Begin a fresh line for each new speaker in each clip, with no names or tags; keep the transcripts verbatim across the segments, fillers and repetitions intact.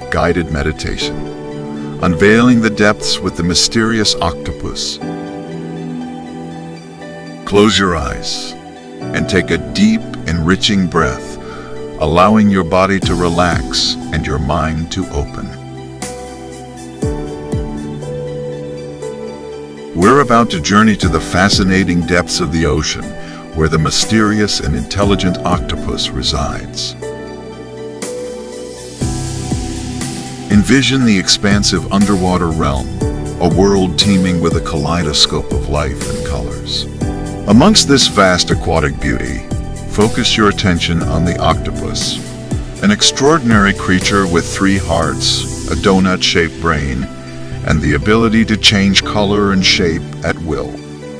guided meditation, unveiling the depths with the mysterious octopus. Close your eyes and take a deep, enriching breath, allowing your body to relax and your mind to open. We're about to journey to the fascinating depths of the ocean, where the mysterious and intelligent octopus resides. Envision the expansive underwater realm, a world teeming with a kaleidoscope of life and colors. Amongst this vast aquatic beauty, focus your attention on the octopus, an extraordinary creature with three hearts, a donut-shaped brain, and the ability to change color and shape at will.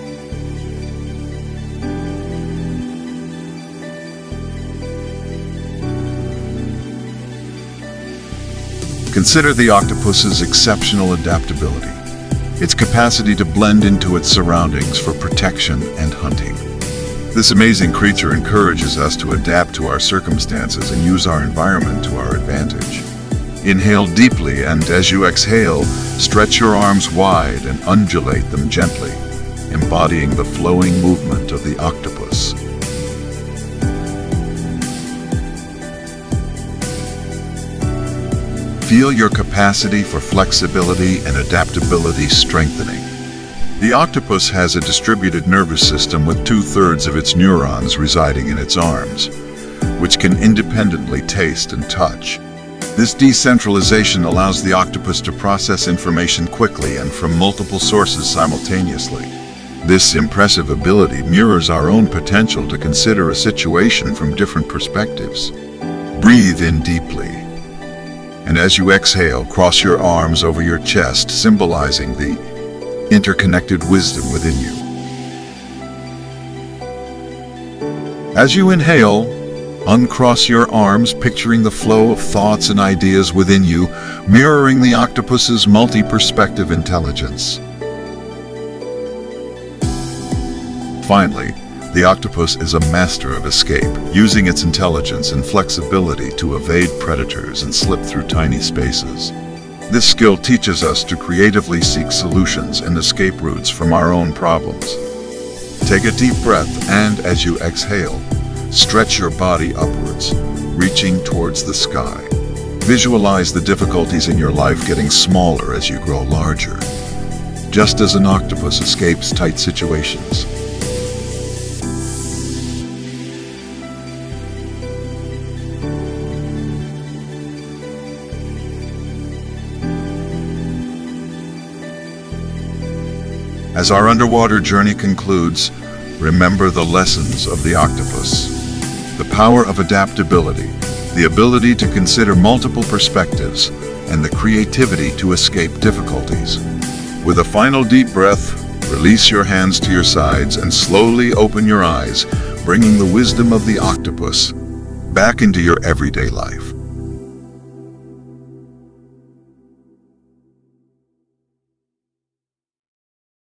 Consider the octopus's exceptional adaptability, its capacity to blend into its surroundings for protection and hunting. This amazing creature encourages us to adapt to our circumstances and use our environment to our advantage. Inhale deeply, and as you exhale, stretch your arms wide and undulate them gently, embodying the flowing movement of the octopus. Feel your capacity for flexibility and adaptability strengthening. The octopus has a distributed nervous system with two-thirds of its neurons residing in its arms, which can independently taste and touch. This decentralization allows the octopus to process information quickly and from multiple sources simultaneously. This impressive ability mirrors our own potential to consider a situation from different perspectives. Breathe in deeply, and as you exhale, cross your arms over your chest, symbolizing the interconnected wisdom within you. As you inhale, uncross your arms, picturing the flow of thoughts and ideas within you, mirroring the octopus's multi-perspective intelligence. Finally, the octopus is a master of escape, using its intelligence and flexibility to evade predators and slip through tiny spaces. This skill teaches us to creatively seek solutions and escape routes from our own problems. Take a deep breath, and as you exhale, stretch your body upwards, reaching towards the sky. Visualize the difficulties in your life getting smaller as you grow larger, just as an octopus escapes tight situations. As our underwater journey concludes, remember the lessons of the octopus. The power of adaptability, the ability to consider multiple perspectives, and the creativity to escape difficulties. With a final deep breath, release your hands to your sides and slowly open your eyes, bringing the wisdom of the octopus back into your everyday life.